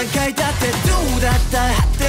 何回だってどうだった果